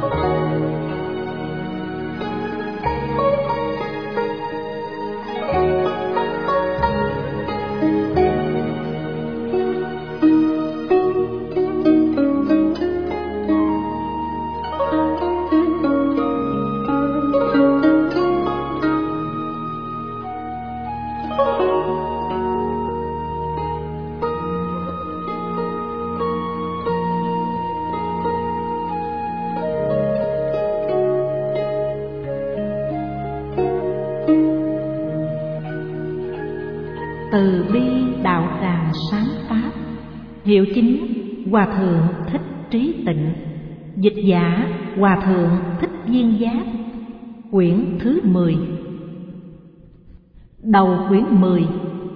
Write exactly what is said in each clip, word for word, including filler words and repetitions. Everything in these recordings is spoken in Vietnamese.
Từ bi đạo tràng sáng pháp. Hiệu chính Hòa thượng Thích Trí Tịnh. Dịch giả Hòa thượng Thích Viên Giác. Quyển thứ mười. Đầu quyển mười.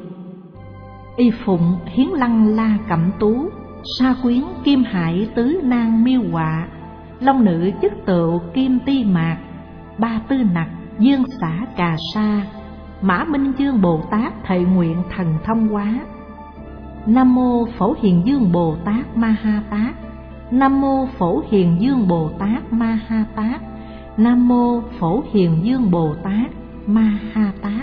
Y phụng Hiến Lăng La Cẩm Tú, sa quyến Kim Hải Tứ Nang Miêu Họa, long nữ chức tựu Kim Ti Mạc, ba tư nặc Dương Xả Cà Sa, Mã Minh Dương Bồ Tát thệ nguyện thần thông hóa. Nam mô Phổ Hiền Dương Bồ Tát Ma Ha Tát. Nam mô Phổ Hiền Dương Bồ Tát Ma Ha Tát. Nam mô Phổ Hiền Dương Bồ Tát Ma Ha Tát.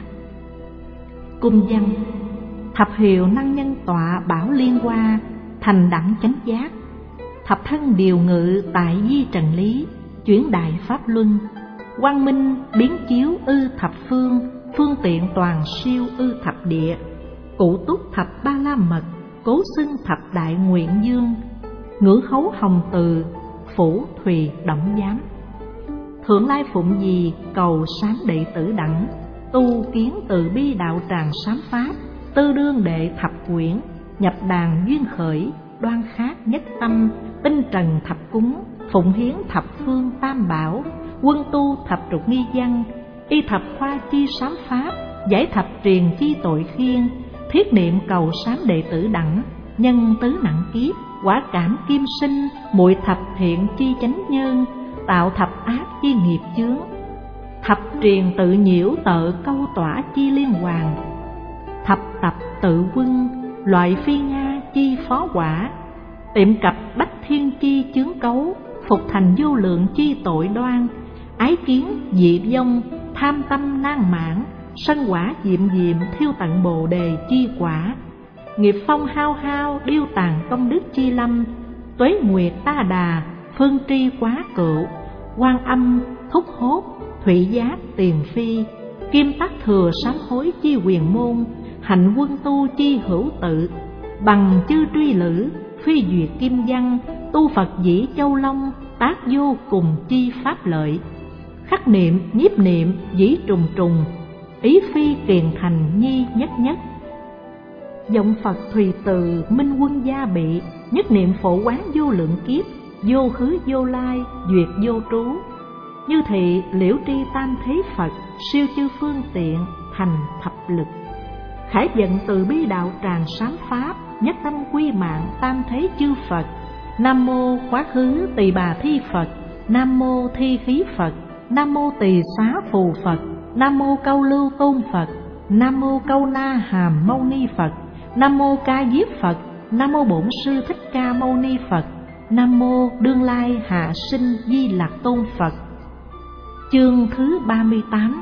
Cung văn: thập hiệu năng nhân tọa bảo liên hoa, thành đẳng chánh giác. Thập thân điều ngự tại di trần lý, chuyển đại pháp luân. Quang minh biến chiếu ư thập phương, phương tiện toàn siêu ư thập địa. Cụ túc thập ba la mật, cố xưng thập đại nguyện dương. Ngữ hấu hồng từ, phủ thùy động giám. Thượng lai phụng gì cầu sáng đệ tử đẳng, tu kiến từ bi đạo tràng sám pháp. Tư đương đệ thập quyển, nhập đàn duyên khởi. Đoan khác nhất tâm, tinh trần thập cúng. Phụng hiến thập phương tam bảo, quân tu thập trục nghi văn. Y thập khoa chi sám pháp, giải thập truyền chi tội khiên. Thiết niệm cầu sám đệ tử đẳng, nhân tứ nặng kiếp. Quả cảm kim sinh, muội thập thiện chi chánh nhân. Tạo thập ác chi nghiệp chướng, thập truyền tự nhiễu tợ câu tỏa chi liên hoàn. Thập tập tự quân, loại phi nga chi phó quả. Tiệm cập bách thiên chi chướng cấu, phục thành vô lượng chi tội đoan. Ái kiến dị vong, tham tâm nan mãn. Sân quả diệm diệm, thiêu tận bồ đề chi quả. Nghiệp phong hao hao, điêu tàn công đức chi lâm. Tuế nguyệt ta đà, phương tri quá cựu. Quan âm thúc hốt, thủy giác tiền phi. Kim tắc thừa sám hối chi quyền môn, hạnh quân tu chi hữu tự. Bằng chư truy lữ, phi duyệt kim văn. Tu Phật dĩ châu long, tác vô cùng chi pháp lợi. Khắc niệm nhiếp niệm dĩ trùng trùng, ý phi kiền thành nhi nhất nhất. Vọng Phật thùy từ minh quân gia bị, nhất niệm phổ quán vô lượng kiếp. Vô khứ vô lai, duyệt vô trú. Như thị liễu tri tam thế Phật, siêu chư phương tiện thành thập lực. Khải vận từ bi đạo tràng sáng pháp, nhất tâm quy mạng tam thế chư Phật. Nam mô quá khứ tỳ bà thi Phật. Nam mô thi khí Phật. Nam mô tỳ xá phù Phật. Nam mô câu lưu tôn Phật. Nam mô câu na hàm mâu ni Phật. Nam mô ca diếp Phật. Nam mô bổn sư thích ca mâu ni Phật. Nam mô đương lai hạ sinh di lạc tôn Phật. Chương thứ ba mươi tám.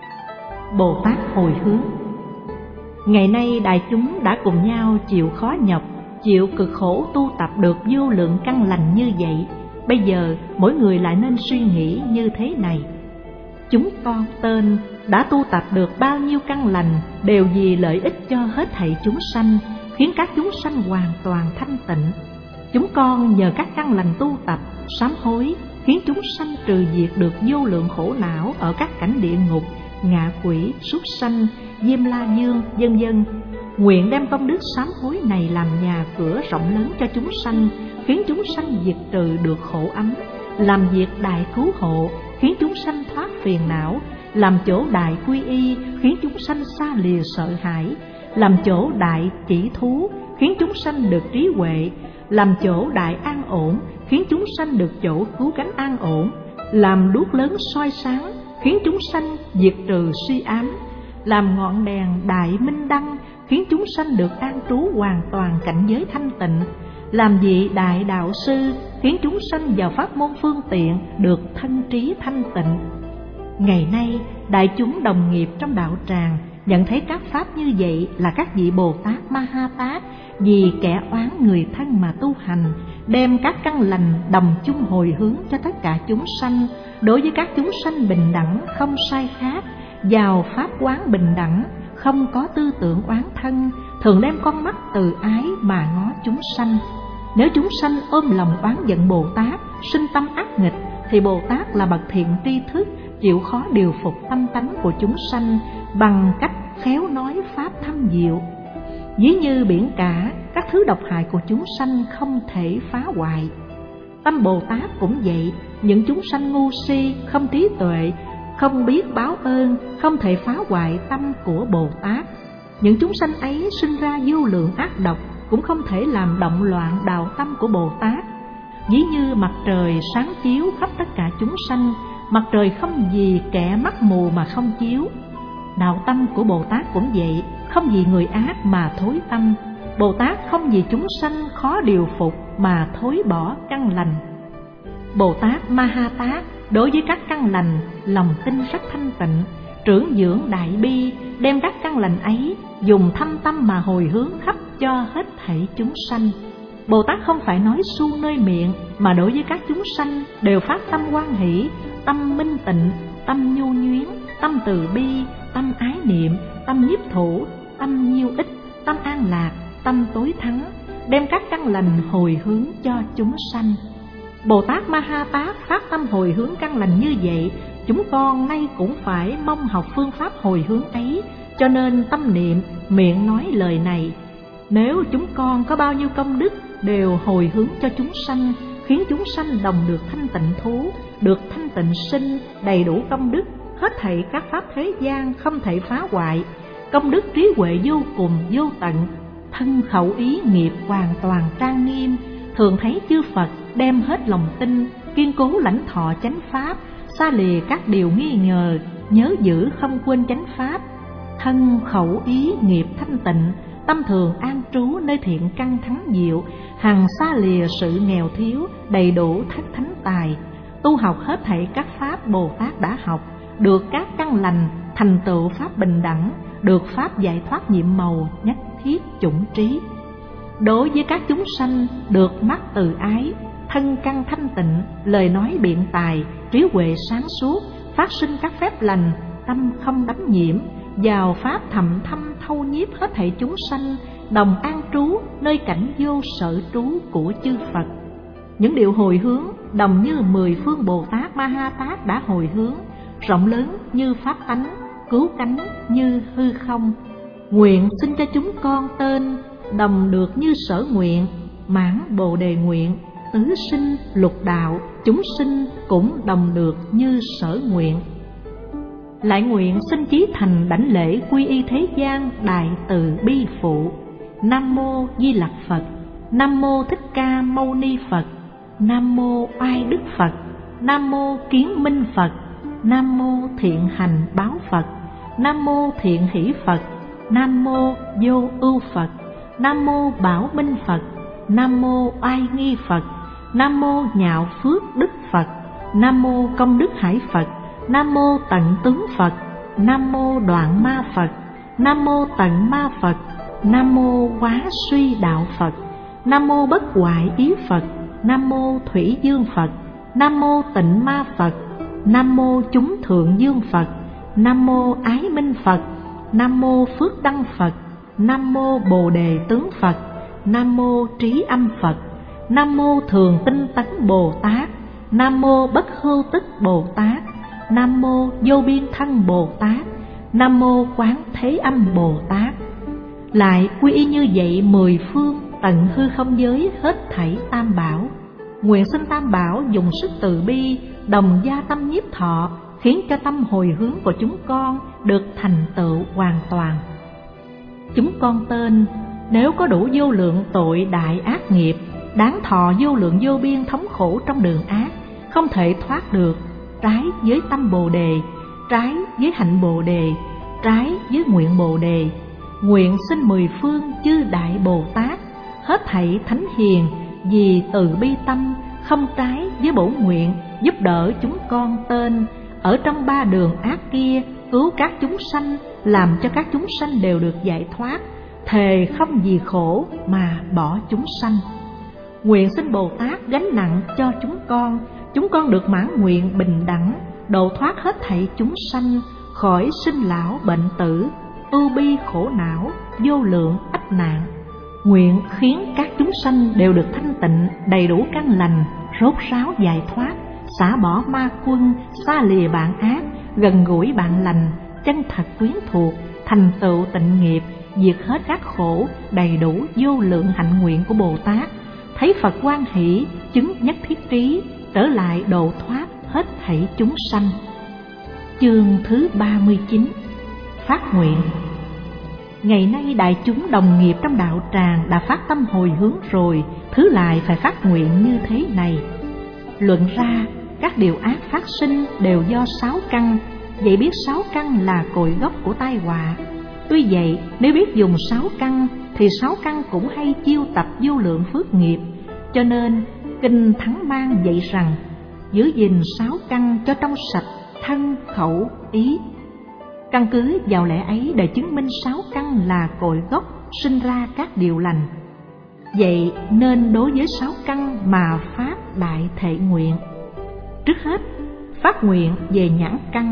Bồ Tát hồi hướng. Ngày nay đại chúng đã cùng nhau chịu khó nhọc, chịu cực khổ tu tập được vô lượng căn lành như vậy. Bây giờ mỗi người lại nên suy nghĩ như thế này: chúng con tên đã tu tập được bao nhiêu căn lành, đều vì lợi ích cho hết thảy chúng sanh, khiến các chúng sanh hoàn toàn thanh tịnh. Chúng con nhờ các căn lành tu tập, sám hối, khiến chúng sanh trừ diệt được vô lượng khổ não ở các cảnh địa ngục, ngạ quỷ, súc sanh, diêm la dương, vân vân. Nguyện đem công đức sám hối này làm nhà cửa rộng lớn cho chúng sanh, khiến chúng sanh diệt trừ được khổ ấm. Làm việc đại cứu hộ, khiến chúng sanh thoát phiền não. Làm chỗ đại quy y, khiến chúng sanh xa lìa sợ hãi. Làm chỗ đại chỉ thú, khiến chúng sanh được trí huệ. Làm chỗ đại an ổn, khiến chúng sanh được chỗ cứu cánh an ổn. Làm đuốc lớn soi sáng, khiến chúng sanh diệt trừ suy ám. Làm ngọn đèn đại minh đăng, khiến chúng sanh được an trú hoàn toàn cảnh giới thanh tịnh. Làm vị đại đạo sư, khiến chúng sanh vào pháp môn phương tiện được thân trí thanh tịnh. Ngày nay, đại chúng đồng nghiệp trong đạo tràng nhận thấy các pháp như vậy là các vị Bồ Tát Ma Ha Tát vì kẻ oán người thân mà tu hành, đem các căn lành đồng chung hồi hướng cho tất cả chúng sanh. Đối với các chúng sanh bình đẳng không sai khác, vào pháp quán bình đẳng, không có tư tưởng oán thân, thường đem con mắt từ ái mà ngó chúng sanh. Nếu chúng sanh ôm lòng oán giận Bồ Tát, sinh tâm ác nghịch, thì Bồ Tát là bậc thiện tri thức, chịu khó điều phục tâm tánh của chúng sanh bằng cách khéo nói pháp thâm diệu. Ví như biển cả, các thứ độc hại của chúng sanh không thể phá hoại. Tâm Bồ Tát cũng vậy, những chúng sanh ngu si, không trí tuệ, không biết báo ơn, không thể phá hoại tâm của Bồ Tát. Những chúng sanh ấy sinh ra vô lượng ác độc, cũng không thể làm động loạn đạo tâm của Bồ Tát. Ví như mặt trời sáng chiếu khắp tất cả chúng sanh, mặt trời không vì kẻ mắt mù mà không chiếu. Đạo tâm của Bồ Tát cũng vậy, không vì người ác mà thối tâm. Bồ Tát không vì chúng sanh khó điều phục mà thối bỏ căn lành. Bồ Tát Ma Ha Tát đối với các căn lành, lòng tin rất thanh tịnh, trưởng dưỡng đại bi, đem các căn lành ấy dùng thâm tâm mà hồi hướng khắp cho hết thảy chúng sanh. Bồ Tát không phải nói suông nơi miệng, mà đối với các chúng sanh đều phát tâm hoan hỷ, tâm minh tịnh, tâm nhu nhuyến, tâm từ bi, tâm ái niệm, tâm nhiếp thủ, tâm nhiêu ích, tâm an lạc, tâm tối thắng, đem các căn lành hồi hướng cho chúng sanh. Bồ Tát Ma Ha Tát phát tâm hồi hướng căn lành như vậy, chúng con nay cũng phải mong học phương pháp hồi hướng ấy, cho nên tâm niệm, miệng nói lời này. Nếu chúng con có bao nhiêu công đức đều hồi hướng cho chúng sanh, khiến chúng sanh đồng được thanh tịnh thú, được thanh tịnh sinh, đầy đủ công đức, hết thảy các pháp thế gian không thể phá hoại, công đức trí huệ vô cùng vô tận, thân khẩu ý nghiệp hoàn toàn trang nghiêm, thường thấy chư Phật đem hết lòng tin, kiên cố lãnh thọ chánh pháp, xa lìa các điều nghi ngờ, nhớ giữ không quên chánh pháp, thân khẩu ý nghiệp thanh tịnh, tâm thường an trú nơi thiện căn thắng diệu, hằng xa lìa sự nghèo thiếu, đầy đủ thất thánh tài, tu học hết thảy các pháp Bồ Tát đã học, được các căn lành, thành tựu pháp bình đẳng, được pháp giải thoát nhiệm màu nhất thiết chủng trí. Đối với các chúng sanh được mắt từ ái, thân căn thanh tịnh, lời nói biện tài, trí huệ sáng suốt, phát sinh các phép lành, tâm không đắm nhiễm, vào pháp thầm thâm thâu nhiếp hết thảy chúng sanh, đồng an trú nơi cảnh vô sở trú của chư Phật. Những điều hồi hướng đồng như mười phương Bồ Tát Ma Ha Tát đã hồi hướng, rộng lớn như pháp tánh, cứu cánh như hư không. Nguyện xin cho chúng con tên đồng được như sở nguyện, mãn bồ đề nguyện, tứ sinh lục đạo, chúng sinh cũng đồng được như sở nguyện. Lại nguyện xin chí thành đảnh lễ quy y thế gian đại từ bi phụ. Nam mô Di Lặc Phật. Nam mô Thích Ca Mâu Ni Phật. Nam mô Oai Đức Phật. Nam mô Kiến Minh Phật. Nam mô Thiện Hành Báo Phật. Nam mô Thiện Hỷ Phật. Nam mô Vô Ưu Phật. Nam mô Bảo Minh Phật. Nam mô Oai Nghi Phật. Nam mô Nhạo Phước Đức Phật. Nam mô Công Đức Hải Phật. Nam mô Tận Tướng Phật. Nam mô Đoạn Ma Phật. Nam mô Tận Ma Phật. Nam mô Quá Suy Đạo Phật. Nam mô Bất Hoại Ý Phật. Nam mô Thủy Dương Phật. Nam mô Tịnh Ma Phật. Nam mô Chúng Thượng Dương Phật. Nam mô Ái Minh Phật. Nam mô Phước Đăng Phật. Nam mô Bồ Đề Tướng Phật. Nam mô Trí Âm Phật. Nam mô Thường Tinh Tấn Bồ Tát. Nam mô Bất Hưu Tức Bồ Tát. Nam mô Vô Biên Thân Bồ Tát. Nam mô Quán Thế Âm Bồ Tát. Lại quy y như vậy mười phương tận hư không giới hết thảy tam bảo. Nguyện xin tam bảo dùng sức từ bi, đồng gia tâm nhiếp thọ, khiến cho tâm hồi hướng của chúng con được thành tựu hoàn toàn. Chúng con tên nếu có đủ vô lượng tội đại ác nghiệp, đáng thọ vô lượng vô biên thống khổ trong đường ác, không thể thoát được, trái với tâm Bồ Đề, trái với hạnh Bồ Đề, trái với nguyện Bồ Đề. Nguyện xin mười phương chư đại Bồ Tát, hết thảy thánh hiền, vì từ bi tâm không trái với bổn nguyện, giúp đỡ chúng con tên ở trong ba đường ác kia, cứu các chúng sanh, làm cho các chúng sanh đều được giải thoát, thề không vì khổ mà bỏ chúng sanh. Nguyện xin Bồ Tát gánh nặng cho chúng con, chúng con được mãn nguyện bình đẳng, độ thoát hết thảy chúng sanh khỏi sinh lão bệnh tử, ưu bi khổ não, vô lượng ách nạn. Nguyện khiến các chúng sanh đều được thanh tịnh, đầy đủ căn lành, rốt ráo giải thoát, xả bỏ ma quân, xa lìa bạn ác, gần gũi bạn lành, chân thật quyến thuộc, thành tựu tịnh nghiệp, diệt hết các khổ, đầy đủ vô lượng hạnh nguyện của Bồ Tát. Thấy Phật hoan hỷ, chứng nhất thiết trí, trở lại độ thoát hết thảy chúng sanh. Chương thứ ba mươi chín. Phát nguyện. Ngày nay đại chúng đồng nghiệp trong đạo tràng đã phát tâm hồi hướng rồi, thứ lại phải phát nguyện như thế này. Luận ra, các điều ác phát sinh đều do sáu căn, vậy biết sáu căn là cội gốc của tai họa. Tuy vậy, nếu biết dùng sáu căn thì sáu căn cũng hay chiêu tập vô lượng phước nghiệp. Cho nên Kinh Thắng Mang dạy rằng giữ gìn sáu căn cho trong sạch thân khẩu ý. Căn cứ vào lẽ ấy để chứng minh sáu căn là cội gốc sinh ra các điều lành. Vậy nên đối với sáu căn mà phát đại thệ nguyện. Trước hết, phát nguyện về nhãn căn.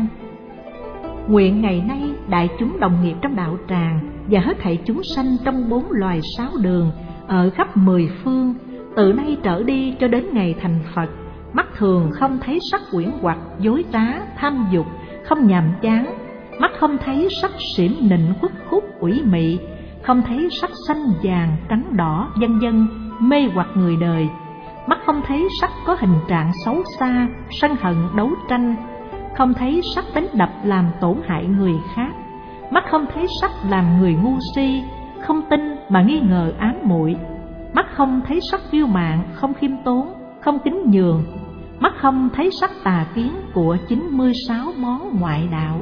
Nguyện ngày nay đại chúng đồng nghiệp trong đạo tràng và hết thảy chúng sanh trong bốn loài sáu đường ở khắp mười phương, từ nay trở đi cho đến ngày thành Phật, mắt thường không thấy sắc quyển hoặc dối trá tham dục, không nhàm chán, mắt không thấy sắc xỉm nịnh khuất khúc ủy mị, không thấy sắc xanh vàng trắng đỏ vân vân mê hoặc người đời, mắt không thấy sắc có hình trạng xấu xa, sân hận đấu tranh, không thấy sắc đánh đập làm tổn hại người khác, mắt không thấy sắc làm người ngu si, không tin mà nghi ngờ ám muội, mắt không thấy sắc kiêu mạn, không khiêm tốn, không kính nhường, mắt không thấy sắc tà kiến của chín mươi sáu món ngoại đạo.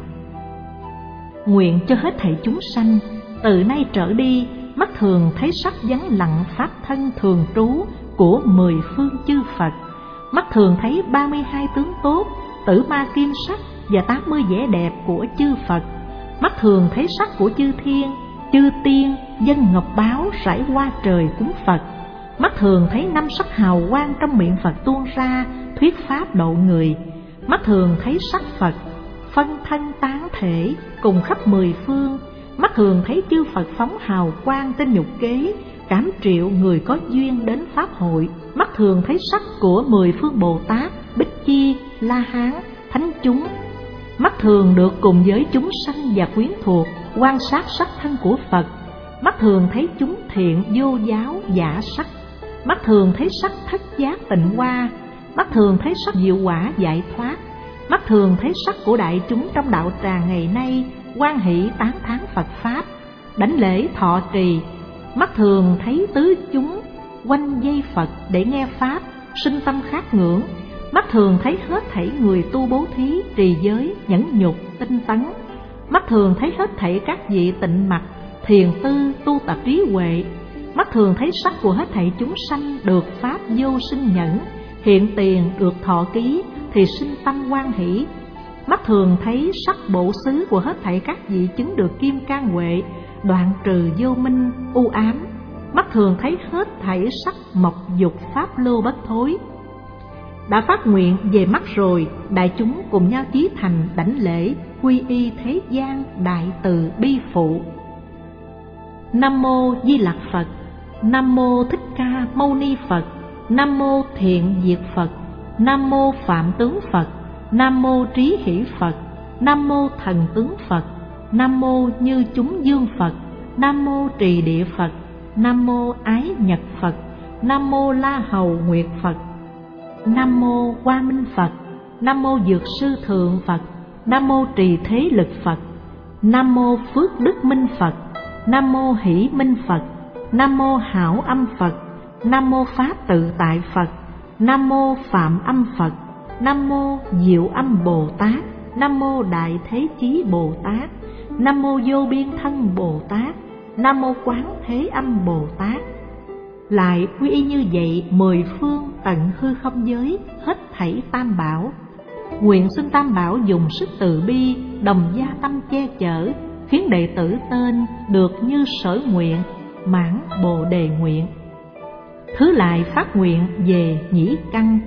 Nguyện cho hết thảy chúng sanh, từ nay trở đi, mắt thường thấy sắc vắng lặng pháp thân thường trú của mười phương chư Phật, mắt thường thấy ba mươi hai tướng tốt, tử ma kim sắc và tám mươi vẻ đẹp của chư Phật, mắt thường thấy sắc của chư thiên, chư tiên, dân ngọc báo rải hoa trời cúng Phật, mắt thường thấy năm sắc hào quang trong miệng Phật tuôn ra thuyết pháp độ người, mắt thường thấy sắc Phật phân thân tán thể cùng khắp mười phương, mắt thường thấy chư Phật phóng hào quang trên nhục kế cám triệu người có duyên đến pháp hội, mắt thường thấy sắc của mười phương Bồ Tát, Bích Chi, La Hán, Thánh chúng, mắt thường được cùng với chúng sanh và quyến thuộc quan sát sắc thân của Phật, mắt thường thấy chúng thiện vô giáo giả sắc, mắt thường thấy sắc thất giác tịnh hoa, mắt thường thấy sắc diệu quả giải thoát, mắt thường thấy sắc của đại chúng trong đạo tràng ngày nay hoan hỷ tán thán Phật pháp, đảnh lễ thọ trì, mắt thường thấy tứ chúng quanh dây Phật để nghe pháp, sinh tâm khát ngưỡng, mắt thường thấy hết thảy người tu bố thí, trì giới, nhẫn nhục, tinh tấn, mắt thường thấy hết thảy các vị tịnh mặc, thiền tư, tu tập trí huệ, mắt thường thấy sắc của hết thảy chúng sanh được pháp vô sinh nhẫn, hiện tiền được thọ ký thì sinh tâm hoan hỷ, mắt thường thấy sắc bộ xứ của hết thảy các vị chứng được kim cang huệ, đoạn trừ vô minh, u ám, mắt thường thấy hết thảy sắc mộc dục pháp lưu bất thối. Đã phát nguyện về mắt rồi, đại chúng cùng nhau chí thành đảnh lễ quy y thế gian đại từ bi phụ. Nam mô Di Lặc Phật, Nam mô Thích Ca Mâu Ni Phật, Nam mô Thiện Diệt Phật, Nam mô Phạm Tướng Phật, Nam mô Trí Hỷ Phật, Nam mô Thần Tướng Phật, Nam mô Như Chúng Dương Phật, Nam mô Trì Địa Phật, Nam mô Ái Nhật Phật, Nam mô La Hầu Nguyệt Phật, Nam mô Hoa Minh Phật, Nam mô Dược Sư Thượng Phật, Nam mô Trì Thế Lực Phật, Nam mô Phước Đức Minh Phật, Nam mô Hỷ Minh Phật, Nam mô Hảo Âm Phật, Nam mô Pháp Tự Tại Phật, Nam mô Phạm Âm Phật, Nam mô Diệu Âm Bồ Tát, Nam mô Đại Thế Chí Bồ Tát, Nam mô Vô Biên Thân Bồ Tát, Nam mô Quán Thế Âm Bồ Tát. Lại quy y như vậy mười phương tận hư không giới, hết thảy tam bảo. Nguyện xin tam bảo dùng sức từ bi, đồng gia tâm che chở, khiến đệ tử tên được như sở nguyện, mãn bồ đề nguyện. Thứ lại phát nguyện về nhĩ căn.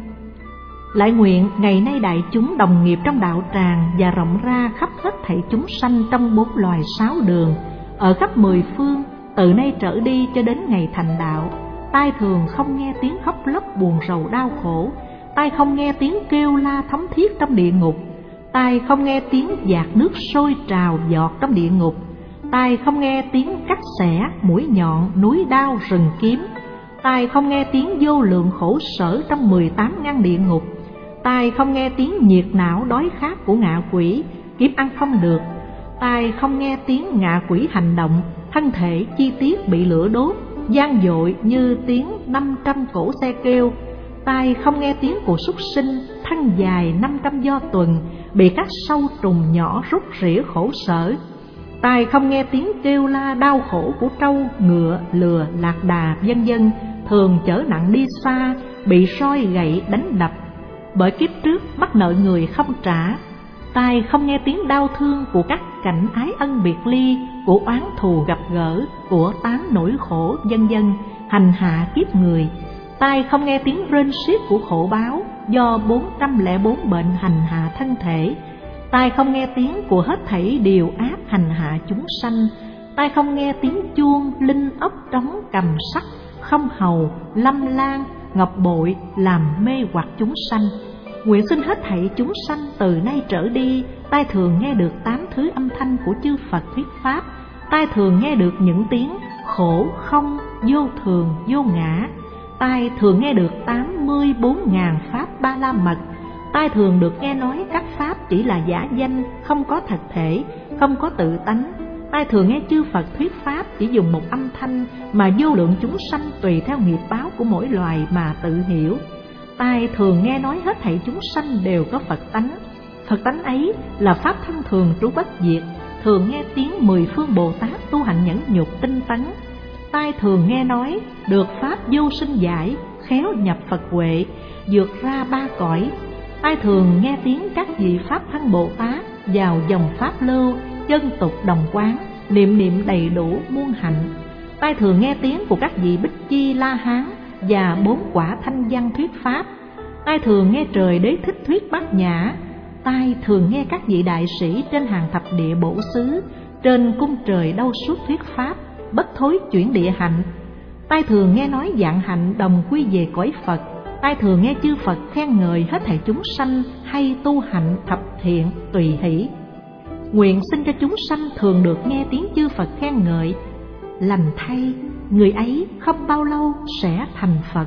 Lại nguyện ngày nay đại chúng đồng nghiệp trong đạo tràng và rộng ra khắp hết thảy chúng sanh trong bốn loài sáu đường, ở khắp mười phương, từ nay trở đi cho đến ngày thành đạo, tai thường không nghe tiếng khóc lóc buồn rầu đau khổ, tai không nghe tiếng kêu la thống thiết trong địa ngục, tai không nghe tiếng dạt nước sôi trào giọt trong địa ngục, tai không nghe tiếng cắt xẻ mũi nhọn núi đao rừng kiếm, tai không nghe tiếng vô lượng khổ sở trong mười tám ngăn địa ngục, tai không nghe tiếng nhiệt não đói khát của ngạ quỷ, kiếm ăn không được, tai không nghe tiếng ngạ quỷ hành động, thân thể chi tiết bị lửa đốt, gian dội như tiếng năm trăm cổ xe kêu, tai không nghe tiếng của súc sinh, thân dài năm trăm do tuần, bị các sâu trùng nhỏ rút rỉa khổ sở, tai không nghe tiếng kêu la đau khổ của trâu, ngựa, lừa, lạc đà, vân vân, thường chở nặng đi xa, bị roi gậy đánh đập, bởi kiếp trước mắc nợ người không trả. Tai không nghe tiếng đau thương của các cảnh ái ân biệt ly, của oán thù gặp gỡ, của tám nỗi khổ vân vân hành hạ kiếp người. Tai không nghe tiếng rên xiết của khổ báo do bốn trăm lẻ bốn bệnh hành hạ thân thể. Tai không nghe tiếng của hết thảy điều ác hành hạ chúng sanh. Tai không nghe tiếng chuông, linh ốc, trống, cầm sắt, không hầu, lâm lan, ngọc bội làm mê hoặc chúng sanh. Nguyện xin hết thảy chúng sanh từ nay trở đi, tai thường nghe được tám thứ âm thanh của chư Phật thuyết pháp, tai thường nghe được những tiếng khổ, không, vô thường, vô ngã, tai thường nghe được tám mươi bốn ngàn pháp ba la mật, tai thường được nghe nói các pháp chỉ là giả danh, không có thật thể, không có tự tánh. Tai thường nghe chư Phật thuyết pháp chỉ dùng một âm thanh mà vô lượng chúng sanh tùy theo nghiệp báo của mỗi loài mà tự hiểu. Tai thường nghe nói hết thảy chúng sanh đều có Phật tánh. Phật tánh ấy là pháp thân thường trú bất diệt. Thường nghe tiếng mười phương Bồ Tát tu hành nhẫn nhục tinh tấn. Tai thường nghe nói được pháp vô sinh giải, khéo nhập Phật huệ, vượt ra ba cõi. Tai thường nghe tiếng các vị pháp thân Bồ Tát vào dòng pháp lưu, chân tục đồng quán, niệm niệm đầy đủ muôn hạnh. Tai thường nghe tiếng của các vị Bích Chi La Hán và bốn quả thanh văn thuyết pháp. Tai thường nghe trời đế thích thuyết bát nhã. Tai thường nghe các vị đại sĩ trên hàng thập địa bổ xứ, trên cung trời đau suốt thuyết pháp, bất thối chuyển địa hạnh. Tai thường nghe nói dạng hạnh đồng quy về cõi Phật. Tai thường nghe chư Phật khen ngợi hết thảy chúng sanh hay tu hạnh thập thiện tùy hỷ. Nguyện xin cho chúng sanh thường được nghe tiếng chư Phật khen ngợi. Lành thay, người ấy không bao lâu sẽ thành Phật.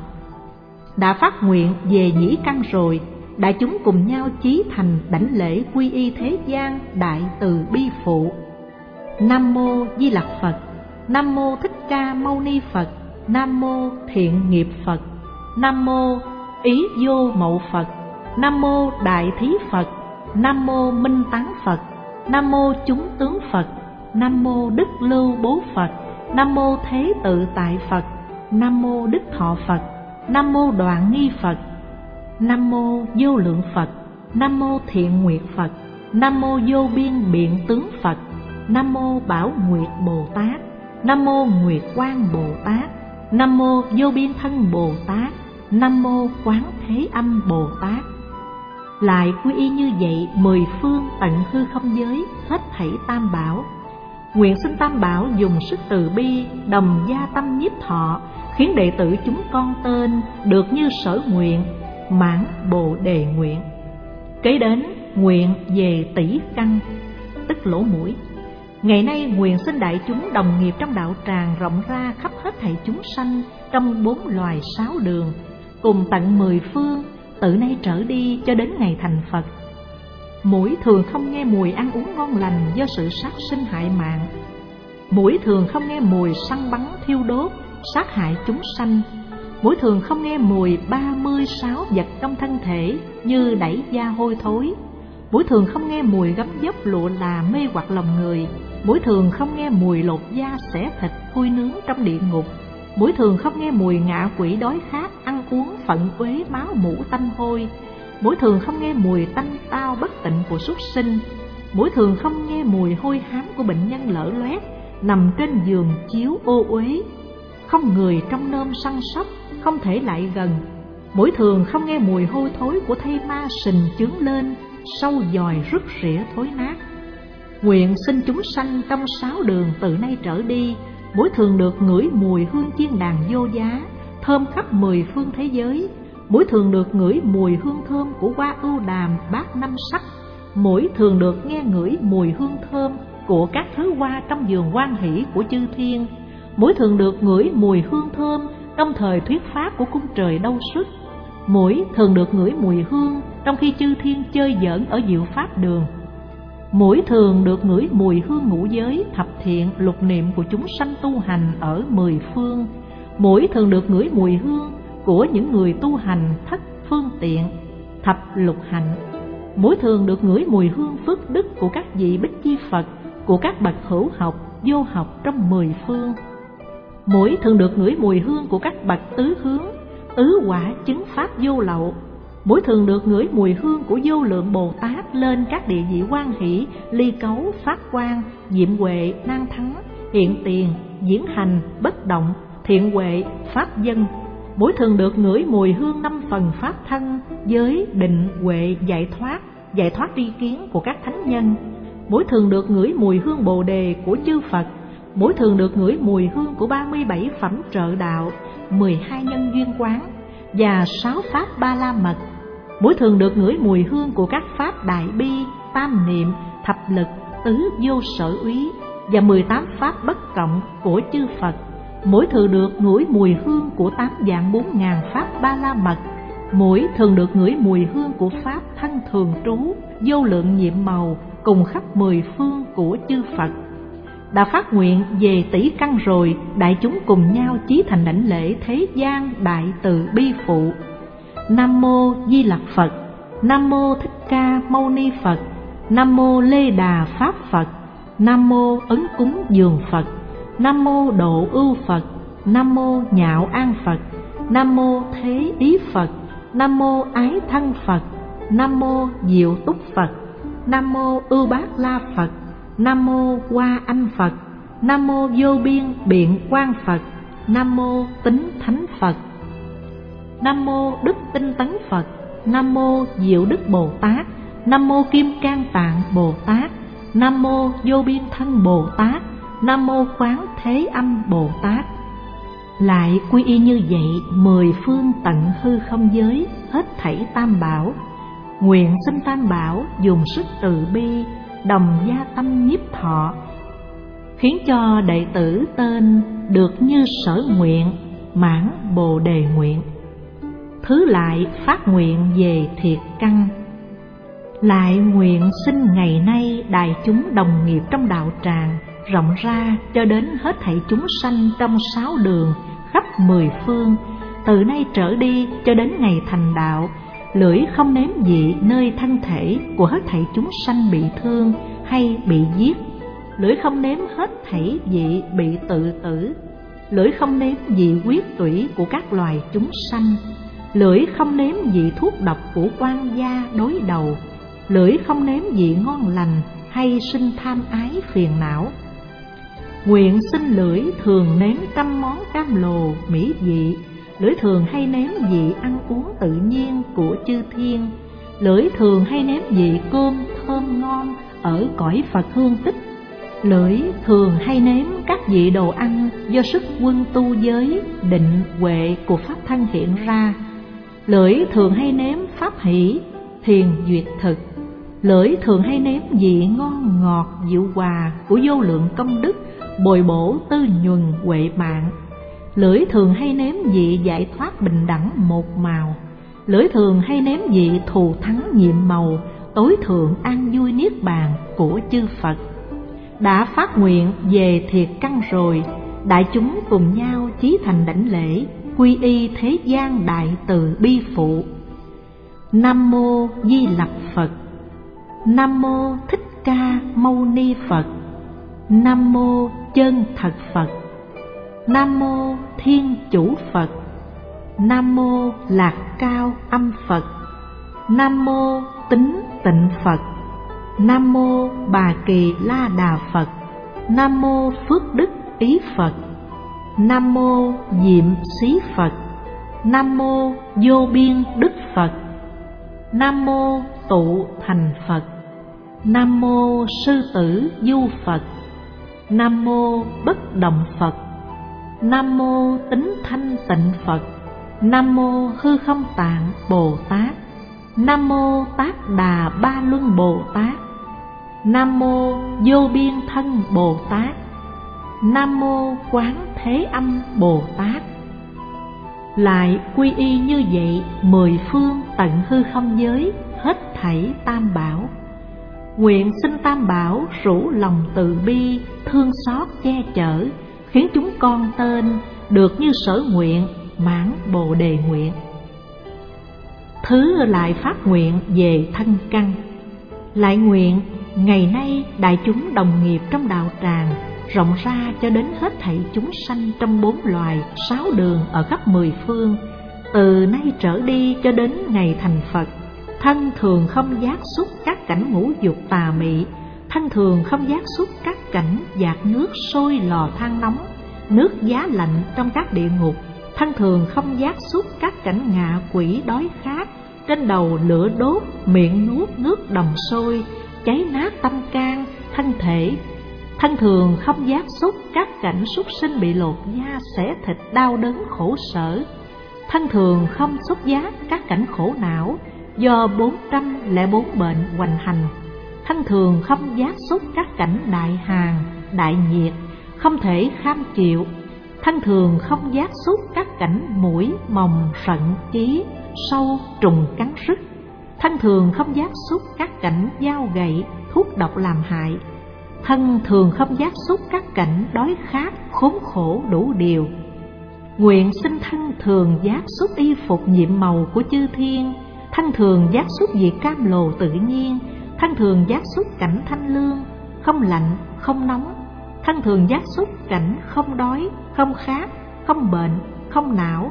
Đã phát nguyện về nhĩ căn rồi, đại chúng cùng nhau chí thành đảnh lễ quy y thế gian đại từ bi phụ. Nam mô Di Lặc Phật. Nam mô Thích Ca Mâu Ni Phật. Nam mô Thiện Nghiệp Phật. Nam mô Ý Vô Mậu Phật. Nam mô Đại Thí Phật. Nam mô Minh Tán Phật. Nam mô Chúng Tướng Phật. Nam mô Đức Lưu Bố Phật. Nam mô Thế Tự Tại Phật. Nam mô Đức Thọ Phật. Nam mô Đoạn Nghi Phật. Nam mô Vô Lượng Phật. Nam mô Thiện Nguyệt Phật. Nam mô Vô Biên Biện Tướng Phật. Nam mô Bảo Nguyệt Bồ Tát. Nam mô Nguyệt Quang Bồ Tát. Nam mô Vô Biên Thân Bồ Tát. Nam mô Quán Thế Âm Bồ Tát. Lại quy y như vậy mười phương tận hư không giới, hết thảy tam bảo. Nguyện xin tam bảo dùng sức từ bi, đồng gia tâm nhiếp thọ, khiến đệ tử chúng con tên được như sở nguyện, mãn bồ đề nguyện. Kế đến nguyện về tỷ căn, tức lỗ mũi. Ngày nay nguyện xin đại chúng đồng nghiệp trong đạo tràng rộng ra khắp hết thảy chúng sanh trong bốn loài sáu đường, cùng tận mười phương, từ nay trở đi cho đến ngày thành Phật. Mũi thường không nghe mùi ăn uống ngon lành do sự sát sinh hại mạng. Mũi thường không nghe mùi săn bắn thiêu đốt, sát hại chúng sanh. Mũi thường không nghe mùi ba mươi sáu vật trong thân thể như đẩy da hôi thối. Mũi thường không nghe mùi gấm dốc lụa là mê hoặc lòng người. Mũi thường không nghe mùi lột da xẻ thịt thui nướng trong địa ngục. Mũi thường không nghe mùi ngạ quỷ đói khát, ăn uống phận uế máu mủ tanh hôi. Mũi thường không nghe mùi tanh tao bất tịnh của súc sinh. Mũi thường không nghe mùi hôi hám của bệnh nhân lở loét, nằm trên giường chiếu ô uế, không người trong nôm săn sóc, không thể lại gần. Mũi thường không nghe mùi hôi thối của thây ma sình chướng lên, sâu dòi rứt rỉa thối nát. Nguyện xin chúng sanh trong sáu đường từ nay trở đi, mũi thường được ngửi mùi hương chiên đàn vô giá, thơm khắp mười phương thế giới. Mũi thường được ngửi mùi hương thơm của hoa ưu đàm bát năm sắc. Mũi thường được nghe ngửi mùi hương thơm của các thứ hoa trong vườn hoan hỷ của chư thiên. Mũi thường được ngửi mùi hương thơm trong thời thuyết pháp của cung trời Đâu Xuất. Mũi thường được ngửi mùi hương trong khi chư thiên chơi giỡn ở diệu pháp đường. Mũi thường được ngửi mùi hương ngũ giới, thập thiện, lục niệm của chúng sanh tu hành ở mười phương. Mũi thường được ngửi mùi hương của những người tu hành thất phương tiện, thập lục hạnh. Mũi thường được ngửi mùi hương phước đức của các vị Bích Chi Phật, của các bậc hữu học, vô học trong mười phương. Mũi thường được ngửi mùi hương của các bậc tứ hướng, tứ quả chứng pháp vô lậu. Mũi thường được ngửi mùi hương của vô lượng Bồ Tát lên các địa vị hoan hỷ, ly cấu, phát quang, diệm huệ, nan thắng, hiện tiền, diễn hành, bất động, thiện huệ, pháp dân. Mũi thường được ngửi mùi hương năm phần pháp thân, giới, định, huệ, giải thoát, giải thoát tri kiến của các thánh nhân. Mũi thường được ngửi mùi hương Bồ đề của chư Phật. Mũi thường được ngửi mùi hương của ba mươi bảy phẩm trợ đạo, mười hai nhân duyên quán và sáu pháp ba la mật. Mũi thường được ngửi mùi hương của các pháp đại bi, tam niệm, thập lực, tứ vô sở úy và mười tám pháp bất cộng của chư Phật. Mũi thường được ngửi mùi hương của tám vạn bốn ngàn pháp ba la mật. Mũi thường được ngửi mùi hương của pháp thân thường trú, vô lượng nhiệm màu cùng khắp mười phương của chư Phật. Đã phát nguyện về tỷ căn rồi, đại chúng cùng nhau chí thành đảnh lễ thế gian đại từ bi phụ. Nam mô Di Lặc Phật. Nam mô Thích Ca Mâu Ni Phật. Nam mô Lê Đà Pháp Phật. Nam mô Ấn Cúng Dường Phật. Nam mô Độ Ưu Phật. Nam mô Nhạo An Phật. Nam mô Thế Ý Phật. Nam mô Ái Thân Phật. Nam mô Diệu Túc Phật. Nam mô Ưu Bát La Phật. Nam mô Hoa Anh Phật. Nam mô Vô Biên Biện Quang Phật. Nam mô Tính Thánh Phật. Nam mô Đức Tinh Tấn Phật. Nam mô Diệu Đức Bồ Tát. Nam mô Kim Cang Tạng Bồ Tát. Nam mô Vô Biên Thân Bồ Tát. Nam mô Quán Thế Âm Bồ Tát. Lại quy y như vậy mười phương tận hư không giới, hết thảy tam bảo. Nguyện xin tam bảo dùng sức từ bi, đồng gia tâm nhiếp thọ, khiến cho đệ tử tên được như sở nguyện, mãn bồ đề nguyện. Thứ lại phát nguyện về thiệt căn. Lại nguyện xin ngày nay đại chúng đồng nghiệp trong đạo tràng rộng ra cho đến hết thảy chúng sanh trong sáu đường khắp mười phương, từ nay trở đi cho đến ngày thành đạo, lưỡi không nếm vị nơi thân thể của hết thảy chúng sanh bị thương hay bị giết, lưỡi không nếm hết thảy vị bị tự tử, lưỡi không nếm vị huyết tủy của các loài chúng sanh, lưỡi không nếm vị thuốc độc của quan gia đối đầu, lưỡi không nếm vị ngon lành hay sinh tham ái phiền não. Nguyện xin lưỡi thường nếm trăm món cam lồ mỹ vị, lưỡi thường hay nếm vị ăn uống tự nhiên của chư thiên, lưỡi thường hay nếm vị cơm thơm ngon ở cõi Phật hương tích, lưỡi thường hay nếm các vị đồ ăn do sức quân tu giới, định, huệ của pháp thân hiện ra, lưỡi thường hay nếm pháp hỷ, thiền duyệt thực, lưỡi thường hay nếm vị ngon ngọt dịu hòa của vô lượng công đức, bồi bổ tư nhuần huệ mạng, lưỡi thường hay nếm vị giải thoát bình đẳng một màu, lưỡi thường hay nếm vị thù thắng nhiệm màu, tối thượng an vui niết bàn của chư Phật. Đã phát nguyện về thiệt căn rồi, đại chúng cùng nhau chí thành đảnh lễ, quy y thế gian đại từ bi phụ. Nam mô Di Lặc Phật. Nam mô Thích Ca Mâu Ni Phật. Nam mô Chân Thật Phật. Nam mô Thiên Chủ Phật. Nam mô Lạc Cao Âm Phật. Nam mô Tín Tịnh Phật. Nam mô Bà Kỳ La Đà Phật. Nam mô Phước Đức Ý Phật. Nam mô Diệm Xí Phật. Nam mô Vô Biên Đức Phật. Nam mô Tụ Thành Phật. Nam mô Sư Tử Du Phật. Nam mô Bất Động Phật. Nam mô Tính Thanh Tịnh Phật. Nam mô Hư Không Tạng Bồ Tát. Nam mô Tát Đà Ba Luân Bồ Tát. Nam mô Vô Biên Thân Bồ Tát. Nam mô Quán Thế Âm Bồ Tát. Lại quy y như vậy mười phương tận hư không giới, hết thảy tam bảo. Nguyện xin tam bảo rủ lòng từ bi, thương xót che chở, khiến chúng con tên được như sở nguyện, mãn bồ đề nguyện. Thứ lại phát nguyện về thân căn. Lại nguyện ngày nay đại chúng đồng nghiệp trong đạo tràng rộng ra cho đến hết thảy chúng sanh trong bốn loài sáu đường ở khắp mười phương, từ nay trở đi cho đến ngày thành Phật, thân thường không giác xúc các cảnh ngũ dục tà mị, thân thường không giác xúc các cảnh dạt nước sôi lò than nóng, nước giá lạnh trong các địa ngục, thân thường không giác xúc các cảnh ngạ quỷ đói khát, trên đầu lửa đốt, miệng nuốt nước đồng sôi, cháy nát tâm can, thân thể. Thân thường không giác xúc các cảnh súc sinh bị lột da xẻ thịt đau đớn khổ sở. Thân thường không xúc giác các cảnh khổ não do bốn trăm lẻ bốn bệnh hoành hành. Thân thường không giác xúc các cảnh đại hàn, đại nhiệt, không thể kham chịu. Thân thường không giác xúc các cảnh mũi, mòng, sận, chí, sâu, trùng cắn rứt. Thân thường không giác xúc các cảnh dao gậy, thuốc độc làm hại. Thân thường không giác xúc các cảnh đói khát, khốn khổ đủ điều. Nguyện xin thân thường giác xúc y phục nhiệm màu của chư thiên, thân thường giác xúc vị cam lồ tự nhiên, thân thường giác xúc cảnh thanh lương, không lạnh, không nóng, thân thường giác xúc cảnh không đói, không khát, không bệnh, không não,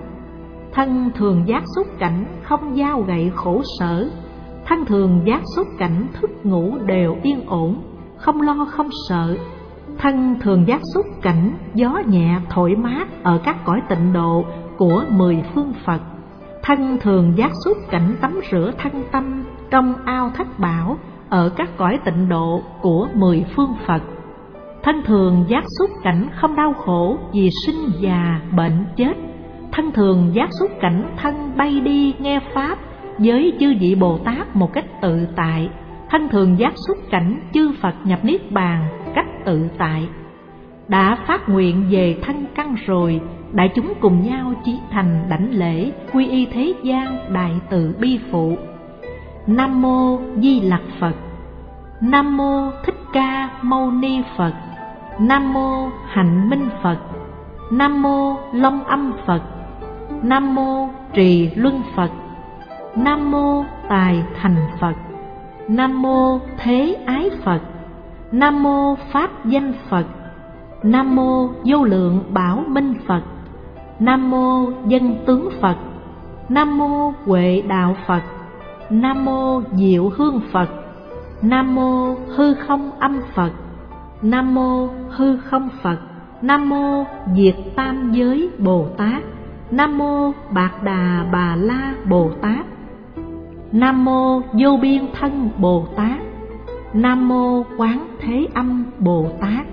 thân thường giác xúc cảnh không dao gậy khổ sở, thân thường giác xúc cảnh thức ngủ đều yên ổn, không lo không sợ, thân thường giác xúc cảnh gió nhẹ thổi mát ở các cõi tịnh độ của mười phương Phật, thân thường giác xúc cảnh tắm rửa thân tâm trong ao thất bảo ở các cõi tịnh độ của mười phương Phật, thân thường giác xúc cảnh không đau khổ vì sinh già bệnh chết, thân thường giác xúc cảnh thân bay đi nghe pháp với chư vị Bồ Tát một cách tự tại, thân thường giác xúc cảnh chư Phật nhập niết bàn cách tự tại. Đã phát nguyện về thân căn rồi, đại chúng cùng nhau chí thành đảnh lễ quy y thế gian đại từ bi phụ. Nam mô Di Lặc Phật. Nam mô Thích Ca Mâu Ni Phật. Nam mô Hạnh Minh Phật. Nam mô Long Âm Phật. Nam mô Trì Luân Phật. Nam mô Tài Thành Phật. Nam mô Thế Ái Phật. Nam mô Pháp Danh Phật. Nam mô Vô Lượng Bảo Minh Phật. Nam mô Dân Tướng Phật. Nam mô Huệ Đạo Phật. Nam mô Diệu Hương Phật. Nam mô Hư Không Âm Phật. Nam mô Hư Không Phật. Nam mô Diệt Tam Giới Bồ Tát. Nam mô Bạc Đà Bà La Bồ Tát. Nam mô Vô Biên Thân Bồ Tát. Nam mô Quán Thế Âm Bồ Tát.